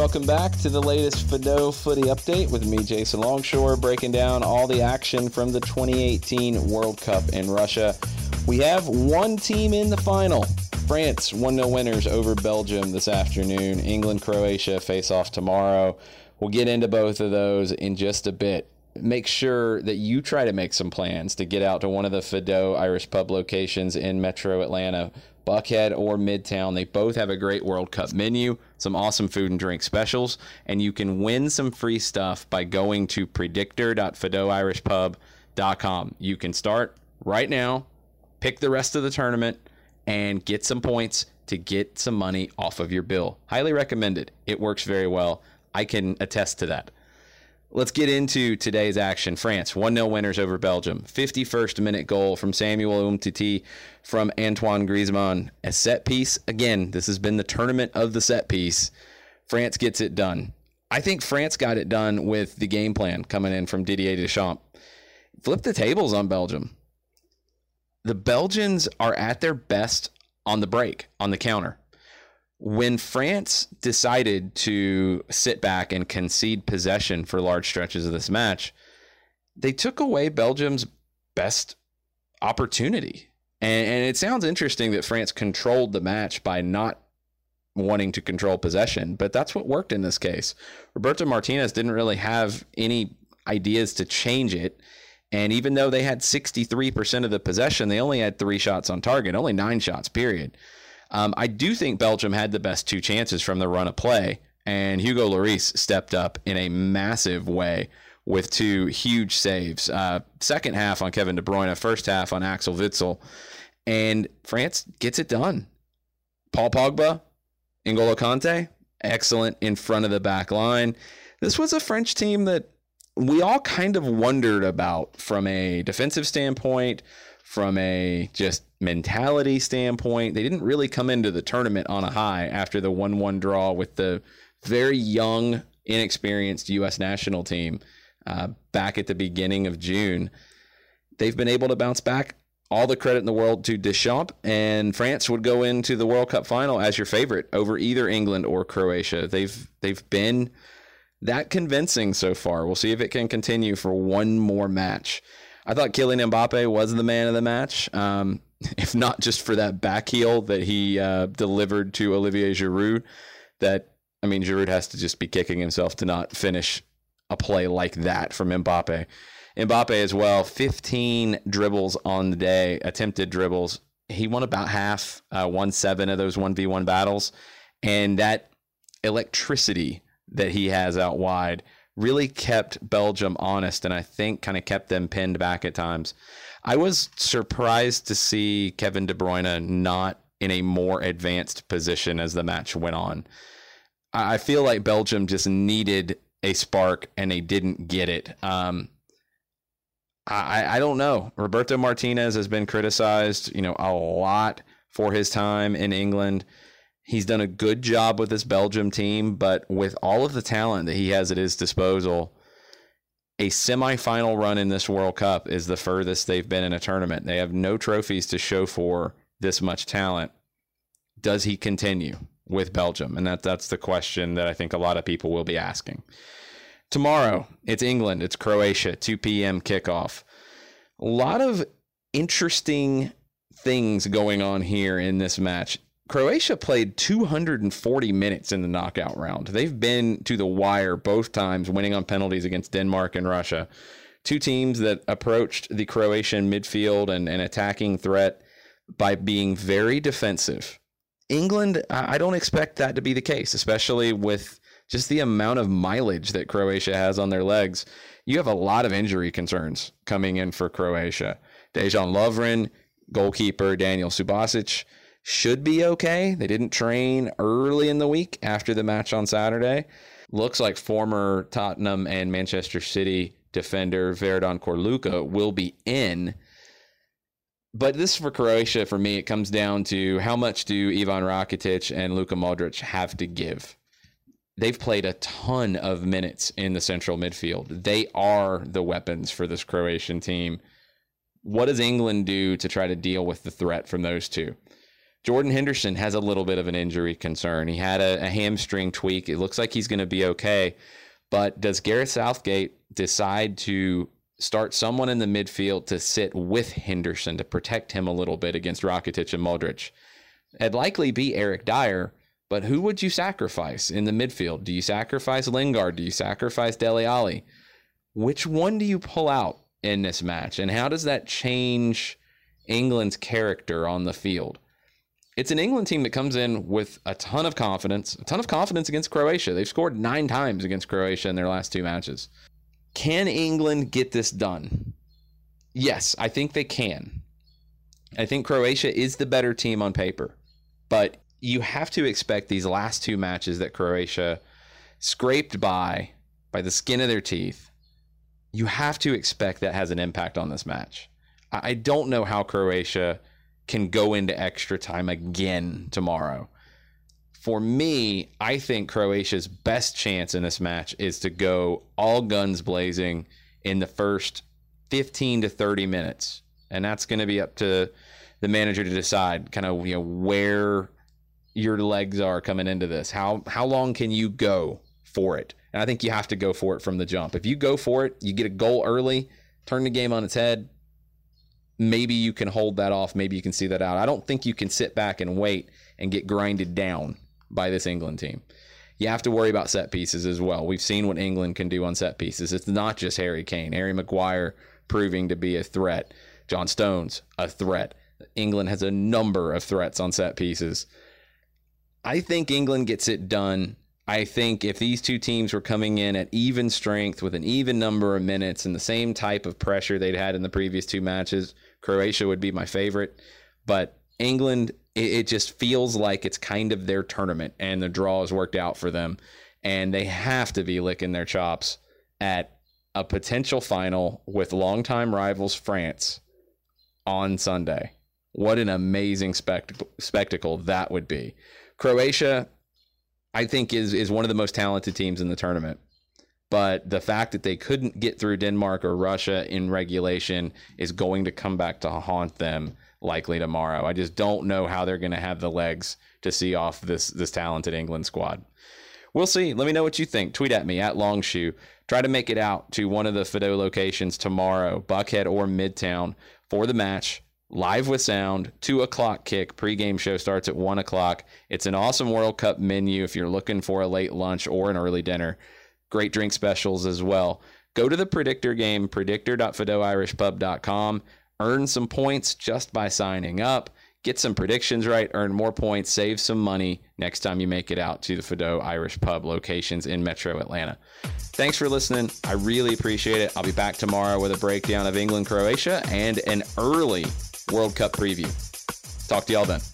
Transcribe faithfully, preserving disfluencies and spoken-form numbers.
welcome back to the latest Fido Footy Update with me, Jason Longshore, breaking down all the action from the twenty eighteen World Cup in Russia. We have one team in the final. France one nil winners over Belgium this afternoon. England, Croatia face off tomorrow. We'll get into both of those in just a bit. Make sure that you try to make some plans to get out to one of the Fido Irish pub locations in Metro Atlanta, Buckhead or Midtown. They both have a great World Cup menu, some awesome food and drink specials, and you can win some free stuff by going to predictor dot fido irish pub dot com. You can start right now, pick the rest of the tournament, and get some points to get some money off of your bill. Highly recommended. It works very well. I can attest to that. Let's get into today's action. France, one nil winners over Belgium. fifty-first minute goal from Samuel Umtiti from Antoine Griezmann. A set piece. Again, this has been the tournament of the set piece. France gets it done. I think France got it done with the game plan coming in from Didier Deschamps. Flip the tables on Belgium. The Belgians are at their best on the break, on the counter. When France decided to sit back and concede possession for large stretches of this match, they took away Belgium's best opportunity. And, and it sounds interesting that France controlled the match by not wanting to control possession, but that's what worked in this case. Roberto Martinez didn't really have any ideas to change it. And even though they had sixty-three percent of the possession, they only had three shots on target, only nine shots, period. Um, I do think Belgium had the best two chances from the run of play, and Hugo Lloris stepped up in a massive way with two huge saves. Uh, second half on Kevin De Bruyne, first half on Axel Witsel, and France gets it done. Paul Pogba, N'Golo Kante, excellent in front of the back line. This was a French team that we all kind of wondered about from a defensive standpoint, from a just mentality standpoint. They didn't really come into the tournament on a high after the one one draw with the very young, inexperienced U S national team uh, back at the beginning of June. They've been able to bounce back. All the credit in the world to Deschamps, and France would go into the World Cup final as your favorite over either England or Croatia. They've they've been that convincing so far. We'll see if it can continue for one more match. I thought Kylian Mbappe was the man of the match, um, if not just for that back heel that he uh, delivered to Olivier Giroud. That, I mean, Giroud has to just be kicking himself to not finish a play like that from Mbappe. Mbappe as well, fifteen dribbles on the day, attempted dribbles. He won about half, uh, won seven of those one v one battles. And that electricity that he has out wide really kept Belgium honest, and I think kind of kept them pinned back at times. I was surprised to see Kevin De Bruyne not in a more advanced position as the match went on. I feel like Belgium just needed a spark, and they didn't get it. Um, I, I don't know. Roberto Martinez has been criticized, you know, a lot for his time in England. He's done a good job with this Belgium team, but with all of the talent that he has at his disposal, a semifinal run in this World Cup is the furthest they've been in a tournament. They have no trophies to show for this much talent. Does he continue with Belgium? And that that's the question that I think a lot of people will be asking. Tomorrow, it's England, it's Croatia, two p.m. kickoff. A lot of interesting things going on here in this match. Croatia played two hundred forty minutes in the knockout round. They've been to the wire both times, winning on penalties against Denmark and Russia. Two teams that approached the Croatian midfield and, and attacking threat by being very defensive. England, I don't expect that to be the case, especially with just the amount of mileage that Croatia has on their legs. You have a lot of injury concerns coming in for Croatia. Dejan Lovren, goalkeeper Daniel Subasic, should be okay. They didn't train early in the week after the match on Saturday. Looks like former Tottenham and Manchester City defender Verdon Korluka will be in. But this for Croatia, for me, it comes down to how much do Ivan Rakitic and Luka Modric have to give. They've played a ton of minutes in the central midfield. They are the weapons for this Croatian team. What does England do to try to deal with the threat from those two? Jordan Henderson has a little bit of an injury concern. He had a, a hamstring tweak. It looks like he's going to be okay. But does Gareth Southgate decide to start someone in the midfield to sit with Henderson to protect him a little bit against Rakitic and Modric? It'd likely be Eric Dyer, but who would you sacrifice in the midfield? Do you sacrifice Lingard? Do you sacrifice Dele Alli? Which one do you pull out in this match? And how does that change England's character on the field? It's an England team that comes in with a ton of confidence, a ton of confidence against Croatia. They've scored nine times against Croatia in their last two matches. Can England get this done? Yes, I think they can. I think Croatia is the better team on paper, but you have to expect these last two matches that Croatia scraped by, by the skin of their teeth. You have to expect that has an impact on this match. I don't know how Croatia can go into extra time again tomorrow. For me, I think Croatia's best chance in this match is to go all guns blazing in the first fifteen to thirty minutes. And that's going to be up to the manager to decide kind of, you know, where your legs are coming into this. How how long can you go for it? And I think you have to go for it from the jump. If you go for it, you get a goal early, turn the game on its head, maybe you can hold that off. Maybe you can see that out. I don't think you can sit back and wait and get grinded down by this England team. You have to worry about set pieces as well. We've seen what England can do on set pieces. It's not just Harry Kane. Harry Maguire proving to be a threat. John Stones, a threat. England has a number of threats on set pieces. I think England gets it done. I think if these two teams were coming in at even strength with an even number of minutes and the same type of pressure they'd had in the previous two matches, Croatia would be my favorite. But England, it, it just feels like it's kind of their tournament and the draw has worked out for them. And they have to be licking their chops at a potential final with longtime rivals France on Sunday. What an amazing spectacle, spectacle that would be. Croatia, I think, is is one of the most talented teams in the tournament. But the fact that they couldn't get through Denmark or Russia in regulation is going to come back to haunt them likely tomorrow. I just don't know how they're going to have the legs to see off this this talented England squad. We'll see. Let me know what you think. Tweet at me, at Longshoe. Try to make it out to one of the Fido locations tomorrow, Buckhead or Midtown, for the match. Live with sound, two o'clock kick. Pre-game show starts at one o'clock. It's an awesome World Cup menu if you're looking for a late lunch or an early dinner. Great drink specials as well. Go to the Predictor game, predictor dot fido irish pub dot com. Earn some points just by signing up. Get some predictions right, earn more points, save some money next time you make it out to the Fido Irish Pub locations in Metro Atlanta. Thanks for listening. I really appreciate it. I'll be back tomorrow with a breakdown of England, Croatia, and an early World Cup preview. Talk to y'all then.